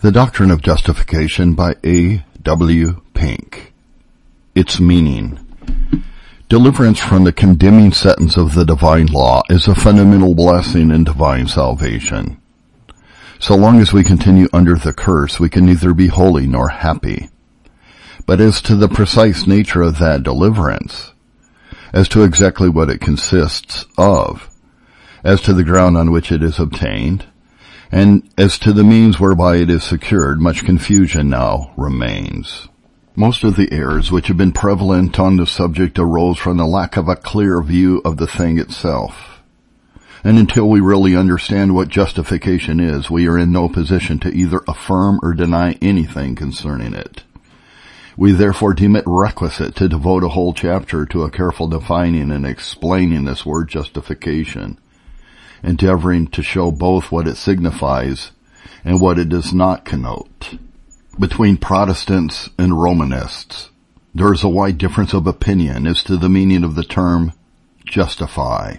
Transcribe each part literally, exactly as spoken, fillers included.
The Doctrine of Justification by A. W. Pink. Its meaning. Deliverance from the condemning sentence of the divine law is a fundamental blessing in divine salvation. So long as we continue under the curse, we can neither be holy nor happy. But as to the precise nature of that deliverance, as to exactly what it consists of, as to the ground on which it is obtained, and as to the means whereby it is secured, much confusion now remains. Most of the errors which have been prevalent on the subject arose from the lack of a clear view of the thing itself. And until we really understand what justification is, we are in no position to either affirm or deny anything concerning it. We therefore deem it requisite to devote a whole chapter to a careful defining and explaining this word justification, endeavoring to show both what it signifies and what it does not connote. Between Protestants and Romanists, there is a wide difference of opinion as to the meaning of the term justify.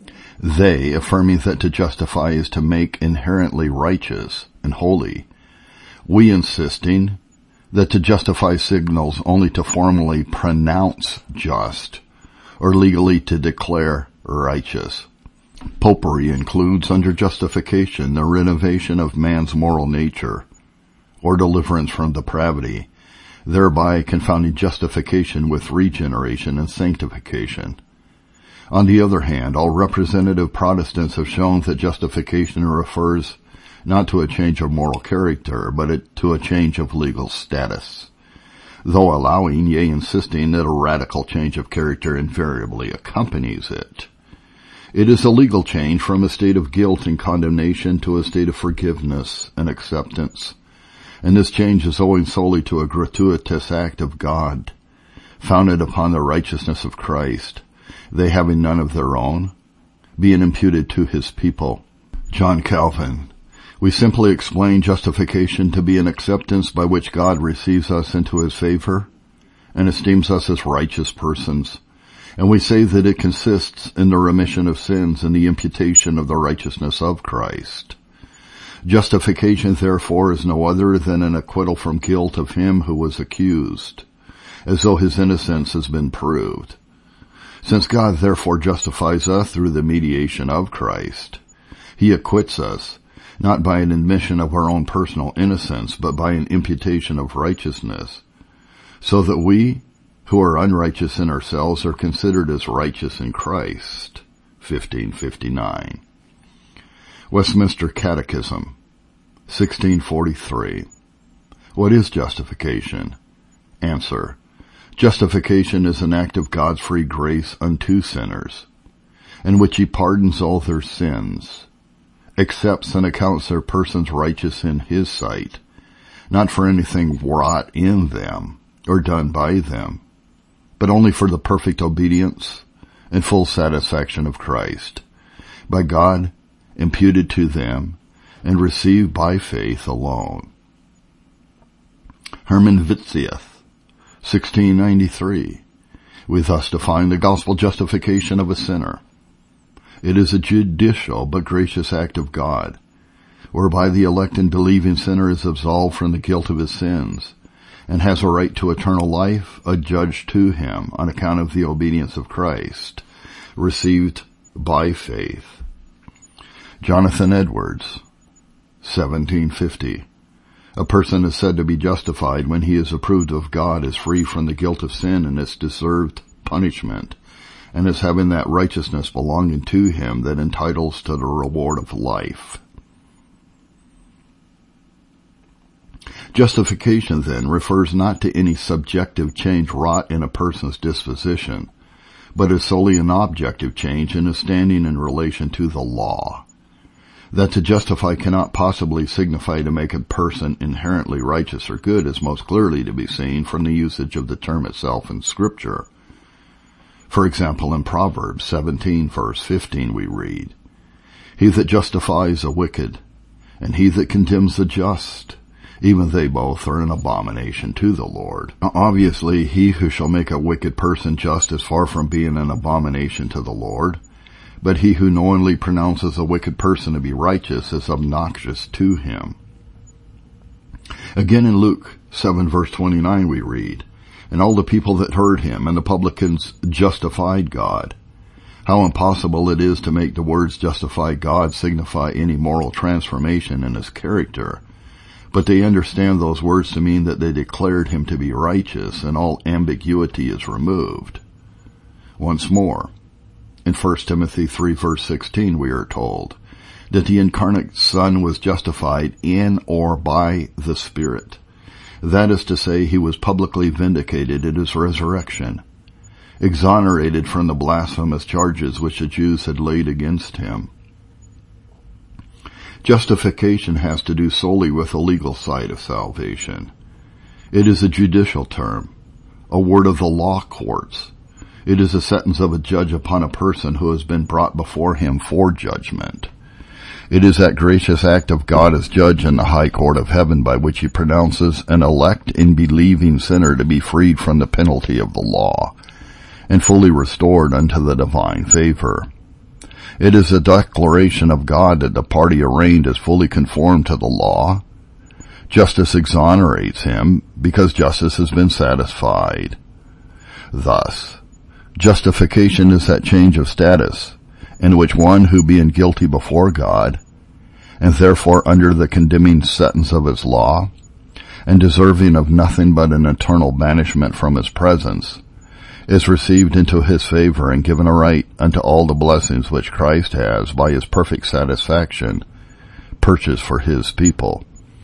They affirming that to justify is to make inherently righteous and holy. We insisting that to justify signals only to formally pronounce just, or legally to declare righteous. Popery includes under justification the renovation of man's moral nature, or deliverance from depravity, thereby confounding justification with regeneration and sanctification. On the other hand, all representative Protestants have shown that justification refers not to a change of moral character, but it, to a change of legal status, though allowing, yea, insisting that a radical change of character invariably accompanies it. It is a legal change from a state of guilt and condemnation to a state of forgiveness and acceptance, and this change is owing solely to a gratuitous act of God, founded upon the righteousness of Christ, they having none of their own, being imputed to his people. John Calvin. We simply explain justification to be an acceptance by which God receives us into his favor and esteems us as righteous persons, and we say that it consists in the remission of sins and the imputation of the righteousness of Christ. Justification, therefore, is no other than an acquittal from guilt of him who was accused, as though his innocence has been proved. Since God therefore justifies us through the mediation of Christ, he acquits us, not by an admission of our own personal innocence, but by an imputation of righteousness, so that we, who are unrighteous in ourselves, are considered as righteous in Christ. fifteen fifty-nine. Westminster Catechism, sixteen forty-three. What is justification? Answer. Justification is an act of God's free grace unto sinners, in which he pardons all their sins, accepts and accounts their persons righteous in his sight, not for anything wrought in them or done by them, but only for the perfect obedience and full satisfaction of Christ, by God imputed to them and received by faith alone. Herman Vitzius, sixteen ninety-three. We thus define the gospel justification of a sinner. It is a judicial but gracious act of God, whereby the elect and believing sinner is absolved from the guilt of his sins, and has a right to eternal life adjudged to him on account of the obedience of Christ, received by faith. Jonathan Edwards, seventeen fifty. A person is said to be justified when he is approved of God as free from the guilt of sin and its deserved punishment, and as having that righteousness belonging to him that entitles to the reward of life. Justification, then, refers not to any subjective change wrought in a person's disposition, but is solely an objective change in his standing in relation to the law. That to justify cannot possibly signify to make a person inherently righteous or good is most clearly to be seen from the usage of the term itself in Scripture. For example, in Proverbs seventeen, verse fifteen, we read, He that justifies a wicked, and he that condemns the just, even they both are an abomination to the Lord. Now, obviously, he who shall make a wicked person just is far from being an abomination to the Lord, but he who knowingly pronounces a wicked person to be righteous is obnoxious to him. Again in Luke seven verse twenty-nine we read, "And all the people that heard him and the publicans justified God." How impossible it is to make the words justify God signify any moral transformation in his character. But they understand those words to mean that they declared him to be righteous, and all ambiguity is removed. Once more, in First Timothy three verse sixteen we are told that the incarnate Son was justified in or by the Spirit. That is to say, he was publicly vindicated at his resurrection, exonerated from the blasphemous charges which the Jews had laid against him. Justification has to do solely with the legal side of salvation. It is a judicial term, a word of the law courts. It is a sentence of a judge upon a person who has been brought before him for judgment. It is that gracious act of God as judge in the high court of heaven by which he pronounces an elect and believing sinner to be freed from the penalty of the law and fully restored unto the divine favor. It is a declaration of God that the party arraigned is fully conformed to the law. Justice exonerates him because justice has been satisfied. Thus, justification is that change of status in which one who being guilty before God, and therefore under the condemning sentence of his law, and deserving of nothing but an eternal banishment from his presence, is received into his favor and given a right unto all the blessings which Christ has, by his perfect satisfaction, purchased for his people.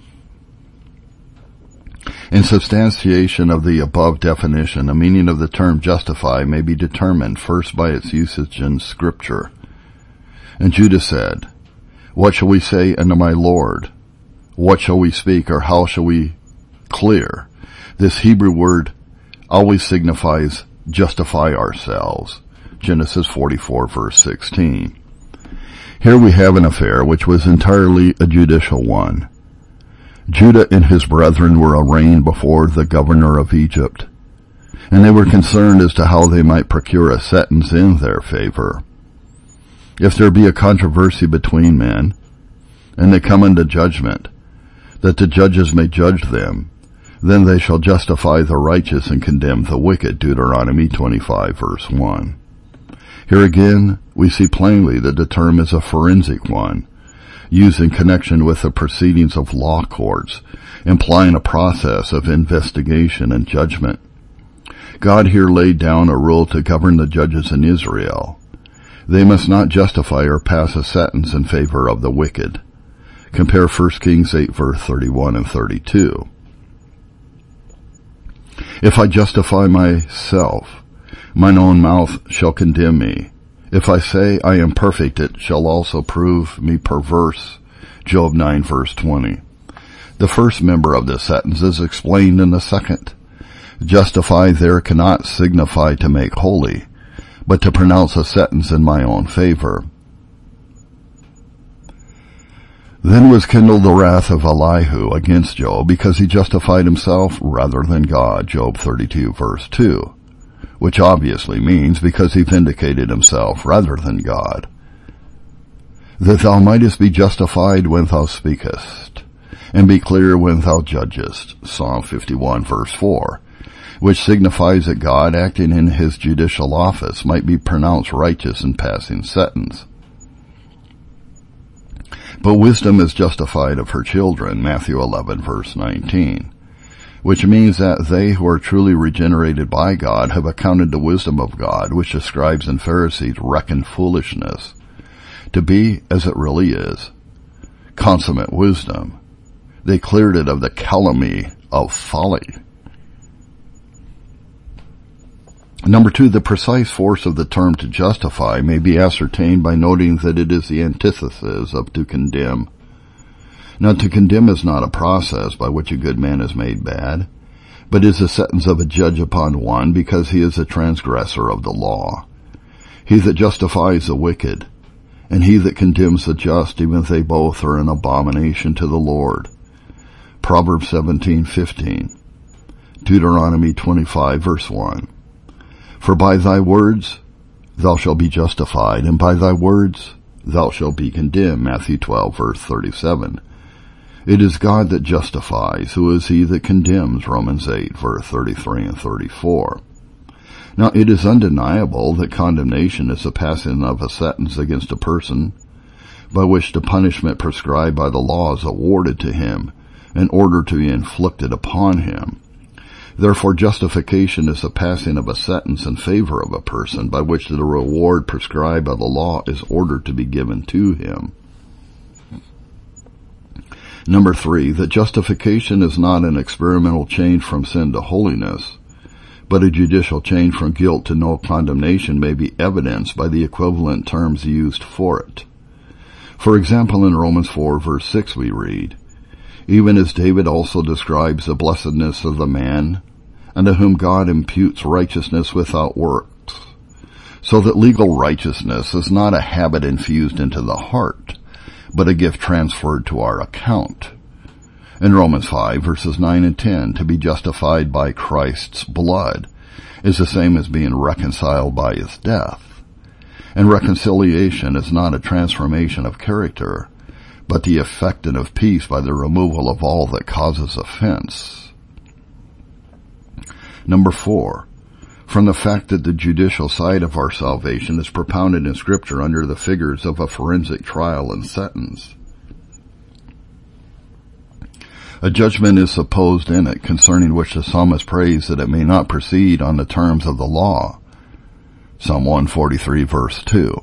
In substantiation of the above definition, the meaning of the term justify may be determined first by its usage in Scripture. And Judah said, "What shall we say unto my Lord? What shall we speak, or how shall we clear?" This Hebrew word always signifies justify ourselves. Genesis forty-four verse sixteen. Here we have an affair which was entirely a judicial one. Judah and his brethren were arraigned before the governor of Egypt, and they were concerned as to how they might procure a sentence in their favor. If there be a controversy between men, and they come into judgment, that the judges may judge them, then they shall justify the righteous and condemn the wicked. Deuteronomy twenty-five verse one. Here again, we see plainly that the term is a forensic one, used in connection with the proceedings of law courts, implying a process of investigation and judgment. God here laid down a rule to govern the judges in Israel. They must not justify or pass a sentence in favor of the wicked. Compare First Kings eight verse thirty-one and thirty-two. If I justify myself, mine own mouth shall condemn me. If I say I am perfect, it shall also prove me perverse. Job nine verse twenty. The first member of this sentence is explained in the second. Justify there cannot signify to make holy, but to pronounce a sentence in my own favor. Then was kindled the wrath of Elihu against Job, because he justified himself rather than God. Job thirty-two verse two. Which obviously means because he vindicated himself rather than God. That thou mightest be justified when thou speakest, and be clear when thou judgest. Psalm fifty-one verse four. Which signifies that God, acting in his judicial office, might be pronounced righteous in passing sentence. But wisdom is justified of her children, Matthew eleven verse nineteen, which means that they who are truly regenerated by God have accounted the wisdom of God, which the scribes and Pharisees reckoned foolishness, to be as it really is, consummate wisdom. They cleared it of the calumny of folly. Number two, the precise force of the term to justify may be ascertained by noting that it is the antithesis of to condemn. Now, to condemn is not a process by which a good man is made bad, but is a sentence of a judge upon one because he is a transgressor of the law. He that justifies the wicked, and he that condemns the just, even they both are an abomination to the Lord. Proverbs seventeen fifteen. Deuteronomy twenty-five verse one. For by thy words thou shalt be justified, and by thy words thou shalt be condemned. Matthew twelve verse thirty-seven. It is God that justifies. Who is he that condemns? Romans eight, verse thirty-three and thirty-four. Now, it is undeniable that condemnation is the passing of a sentence against a person by which the punishment prescribed by the law is awarded to him in order to be inflicted upon him. Therefore, justification is the passing of a sentence in favor of a person by which the reward prescribed by the law is ordered to be given to him. Number three, that justification is not an experimental change from sin to holiness, but a judicial change from guilt to no condemnation may be evidenced by the equivalent terms used for it. For example, in Romans four, verse six we read, even as David also describes the blessedness of the man unto whom God imputes righteousness without works, so that legal righteousness is not a habit infused into the heart, but a gift transferred to our account. In Romans five, verses nine and ten, to be justified by Christ's blood is the same as being reconciled by his death. And reconciliation is not a transformation of character, but the effecting of peace by the removal of all that causes offense. Number four, from the fact that the judicial side of our salvation is propounded in Scripture under the figures of a forensic trial and sentence. A judgment is supposed in it concerning which the psalmist prays that it may not proceed on the terms of the law. Psalm one forty-three, verse two.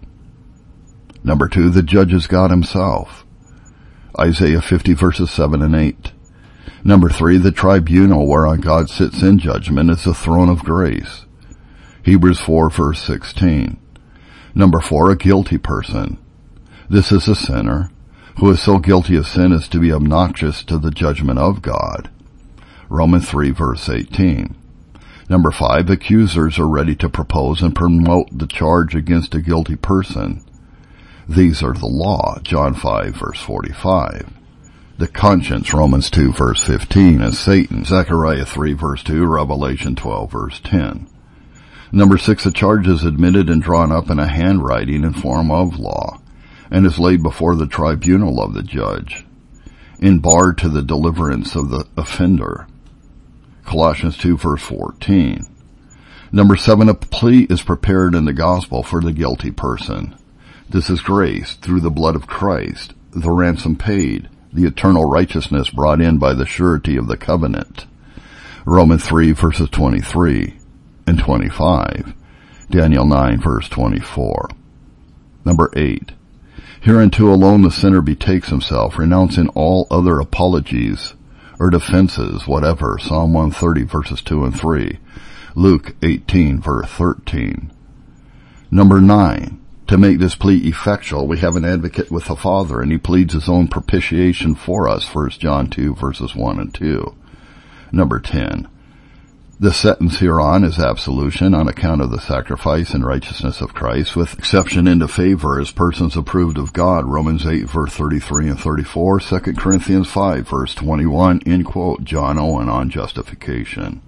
Number two, the judge is God himself. Isaiah fifty, verses seven and eight. Number three, the tribunal whereon God sits in judgment is the throne of grace. Hebrews four, verse sixteen. Number four, a guilty person. This is a sinner who is so guilty of sin as to be obnoxious to the judgment of God. Romans three, verse eighteen. Number five, accusers are ready to propose and promote the charge against a guilty person. These are the law, John five, verse forty-five. The conscience, Romans two, verse fifteen, and Satan, Zechariah three, verse two, Revelation twelve, verse ten. Number six, a charge is admitted and drawn up in a handwriting in form of law, and is laid before the tribunal of the judge, in bar to the deliverance of the offender. Colossians two, verse fourteen. Number seven, a plea is prepared in the gospel for the guilty person. This is grace through the blood of Christ, the ransom paid, the eternal righteousness brought in by the surety of the covenant. Romans three, verses twenty-three and twenty-five. Daniel nine, verse twenty-four. Number eight, hereunto alone the sinner betakes himself, renouncing all other apologies or defenses whatever. Psalm one thirty, verses two and three. Luke eighteen, verse thirteen. Number nine, to make this plea effectual, we have an advocate with the Father, and he pleads his own propitiation for us, First John two, verses one and two. Number ten, the sentence hereon is absolution on account of the sacrifice and righteousness of Christ, with exception into favor as persons approved of God, Romans eight, verse thirty-three and thirty-four, Second Corinthians five, verse twenty-one, end quote, John Owen on justification.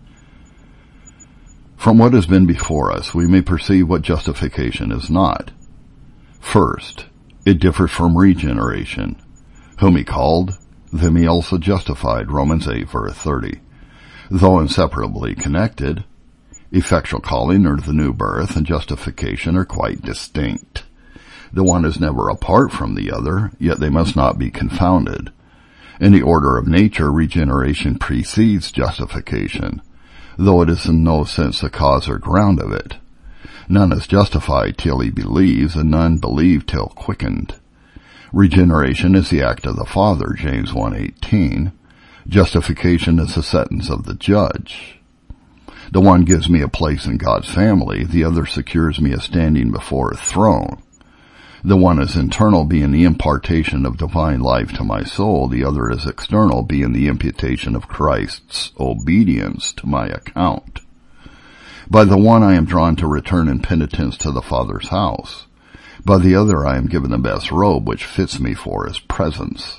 From what has been before us, we may perceive what justification is not. First, it differs from regeneration. Whom he called, them he also justified, Romans eight, verse thirty. Though inseparably connected, effectual calling or the new birth and justification are quite distinct. The one is never apart from the other, yet they must not be confounded. In the order of nature, regeneration precedes justification, though it is in no sense the cause or ground of it. None is justified till he believes, and none believe till quickened. Regeneration is the act of the Father, James one eighteen. Justification is the sentence of the judge. The one gives me a place in God's family, the other secures me a standing before his throne. The one is internal, being the impartation of divine life to my soul, the other is external, being the imputation of Christ's obedience to my account. By the one I am drawn to return in penitence to the Father's house. By the other I am given the best robe which fits me for his presence.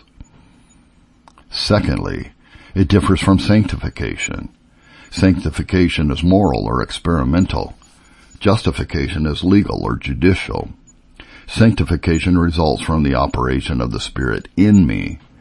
Secondly, it differs from sanctification. Sanctification is moral or experimental. Justification is legal or judicial. Sanctification results from the operation of the Spirit in me.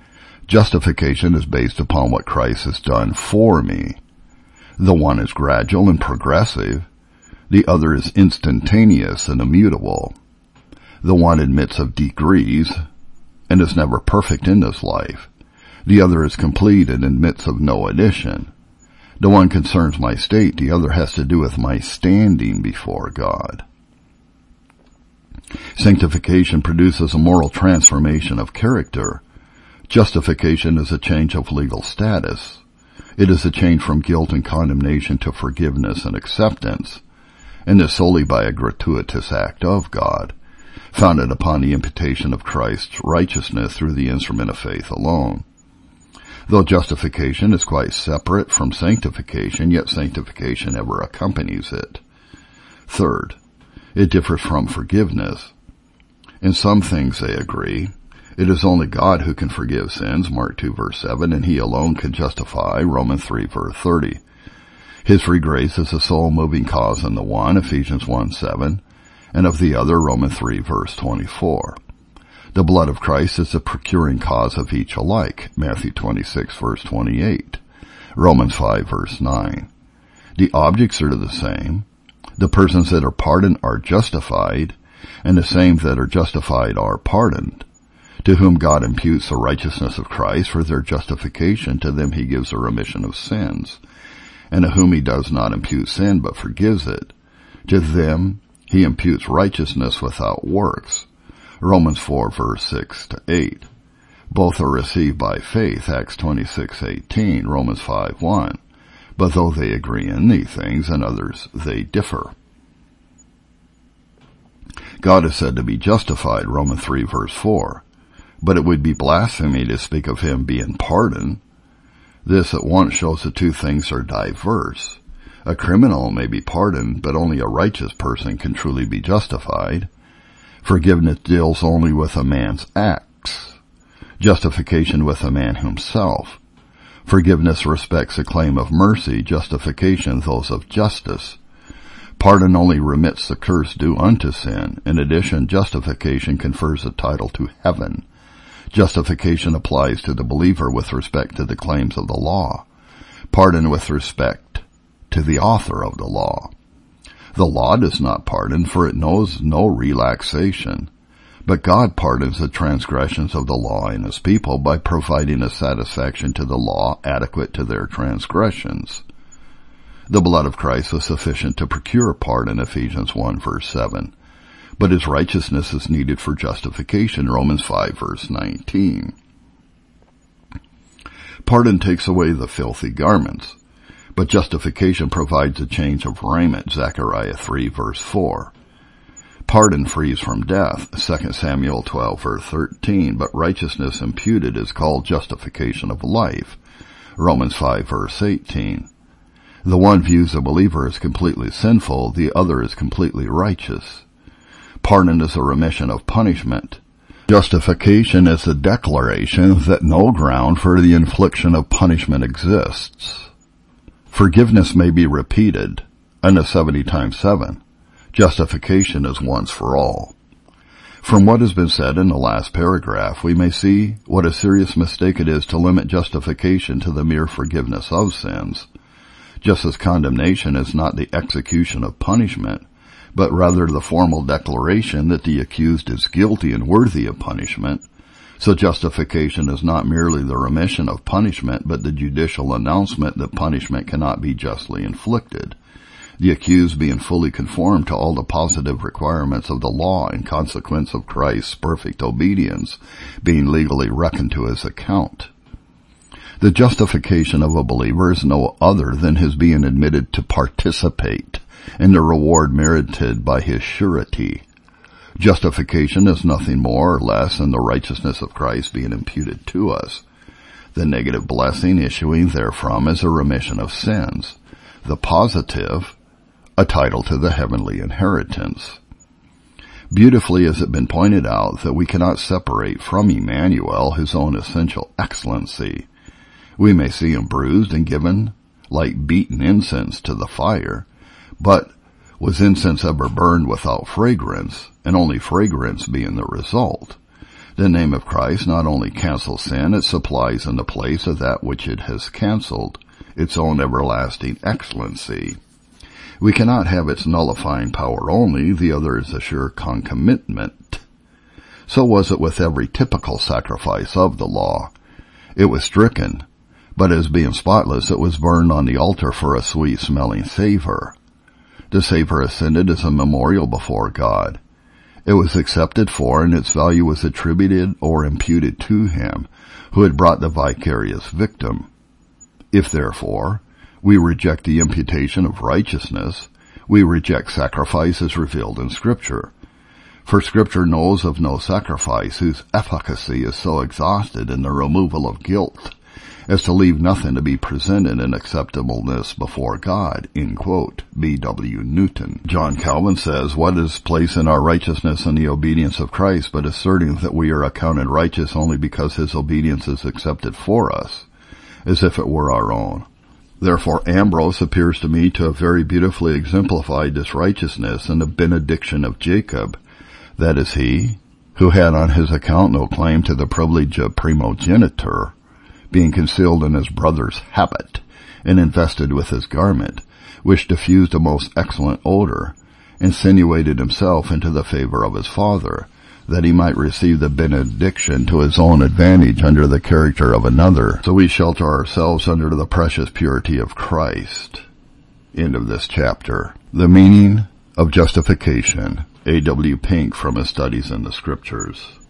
Justification is based upon what Christ has done for me. The one is gradual and progressive. The other is instantaneous and immutable. The one admits of degrees and is never perfect in this life. The other is complete and admits of no addition. The one concerns my state. The other has to do with my standing before God. Sanctification produces a moral transformation of character. Justification is a change of legal status. It is a change from guilt and condemnation to forgiveness and acceptance, and is solely by a gratuitous act of God, founded upon the imputation of Christ's righteousness through the instrument of faith alone. Though justification is quite separate from sanctification, yet sanctification ever accompanies it. Third, it differs from forgiveness. In some things they agree. It is only God who can forgive sins, Mark two verse seven, and He alone can justify, Romans three verse thirty. His free grace is the sole moving cause in the one, Ephesians one seven, and of the other, Romans three verse twenty-four. The blood of Christ is the procuring cause of each alike, Matthew twenty-six verse twenty-eight, Romans five verse nine. The objects are the same. The persons that are pardoned are justified, and the same that are justified are pardoned. To whom God imputes the righteousness of Christ for their justification, to them He gives a remission of sins. And to whom He does not impute sin but forgives it, to them He imputes righteousness without works. Romans four verse six to eight. Both are received by faith, Acts twenty-six eighteen, Romans five one. But though they agree in these things, in others they differ. God is said to be justified, Romans three verse four. But it would be blasphemy to speak of Him being pardoned. This at once shows the two things are diverse. A criminal may be pardoned, but only a righteous person can truly be justified. Forgiveness deals only with a man's acts. Justification with a man himself. Forgiveness respects a claim of mercy, justification those of justice. Pardon only remits the curse due unto sin. In addition, justification confers a title to heaven. Justification applies to the believer with respect to the claims of the law. Pardon with respect to the author of the law. The law does not pardon, for it knows no relaxation. But God pardons the transgressions of the law in His people by providing a satisfaction to the law adequate to their transgressions. The blood of Christ was sufficient to procure pardon, Ephesians one verse seven. But His righteousness is needed for justification, Romans five verse nineteen. Pardon takes away the filthy garments, but justification provides a change of raiment, Zechariah three verse four. Pardon frees from death, Second Samuel twelve verse thirteen, but righteousness imputed is called justification of life, Romans five verse eighteen. The one views the believer as completely sinful, the other is completely righteous. Pardon is a remission of punishment. Justification is a declaration that no ground for the infliction of punishment exists. Forgiveness may be repeated, unto seventy times seven. Justification is once for all. From what has been said in the last paragraph, we may see what a serious mistake it is to limit justification to the mere forgiveness of sins. Just as condemnation is not the execution of punishment, but rather the formal declaration that the accused is guilty and worthy of punishment, so justification is not merely the remission of punishment, but the judicial announcement that punishment cannot be justly inflicted, the accused being fully conformed to all the positive requirements of the law in consequence of Christ's perfect obedience being legally reckoned to his account. The justification of a believer is no other than his being admitted to participate in the reward merited by his surety. Justification is nothing more or less than the righteousness of Christ being imputed to us. The negative blessing issuing therefrom is a remission of sins. The positive, a title to the heavenly inheritance. Beautifully has it been pointed out that we cannot separate from Emmanuel his own essential excellency. We may see him bruised and given like beaten incense to the fire, but was incense ever burned without fragrance, and only fragrance being the result? The name of Christ not only cancels sin, it supplies in the place of that which it has canceled its own everlasting excellency. We cannot have its nullifying power only, the other is a sure concomitant. So was it with every typical sacrifice of the law. It was stricken, but as being spotless, it was burned on the altar for a sweet-smelling savor. The savor ascended as a memorial before God. It was accepted for, and its value was attributed or imputed to him who had brought the vicarious victim. If, therefore, we reject the imputation of righteousness, we reject sacrifice as revealed in Scripture. For Scripture knows of no sacrifice whose efficacy is so exhausted in the removal of guilt as to leave nothing to be presented in acceptableness before God, in quote, B W Newton. John Calvin says, what is place in our righteousness in the obedience of Christ but asserting that we are accounted righteous only because his obedience is accepted for us, as if it were our own? Therefore Ambrose appears to me to have very beautifully exemplified this righteousness in the benediction of Jacob. That is, he, who had on his account no claim to the privilege of primogeniture, being concealed in his brother's habit, and invested with his garment, which diffused a most excellent odor, insinuated himself into the favor of his father, that he might receive the benediction to his own advantage under the character of another. So we shelter ourselves under the precious purity of Christ. End of this chapter. The meaning of justification. A W Pink from his Studies in the Scriptures.